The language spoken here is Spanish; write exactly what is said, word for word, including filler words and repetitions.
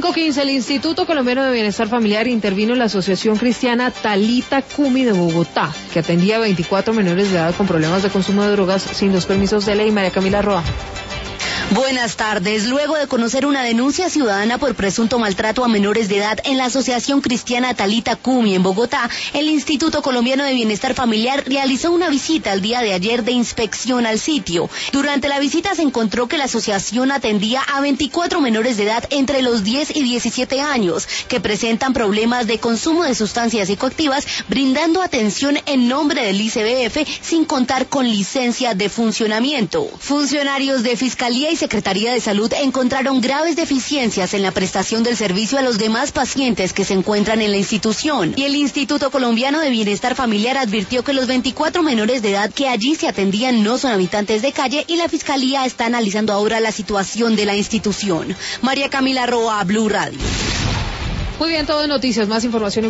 cinco quince, el Instituto Colombiano de Bienestar Familiar intervino en la Asociación Cristiana Talita Cumi de Bogotá, que atendía a veinticuatro menores de edad con problemas de consumo de drogas sin los permisos de ley. María Camila Roa. Buenas tardes. Luego de conocer una denuncia ciudadana por presunto maltrato a menores de edad en la Asociación Cristiana Talita Cumi en Bogotá, el Instituto Colombiano de Bienestar Familiar realizó una visita el día de ayer de inspección al sitio. Durante la visita se encontró que la asociación atendía a veinticuatro menores de edad entre los diez y diecisiete años que presentan problemas de consumo de sustancias psicoactivas, brindando atención en nombre del I C B F sin contar con licencia de funcionamiento. Funcionarios de Fiscalía y Secretaría de Salud encontraron graves deficiencias en la prestación del servicio a los demás pacientes que se encuentran en la institución, y el Instituto Colombiano de Bienestar Familiar advirtió que los veinticuatro menores de edad que allí se atendían no son habitantes de calle, y la Fiscalía está analizando ahora la situación de la institución. María Camila Roa, Blue Radio. Muy bien, todo en noticias, más información.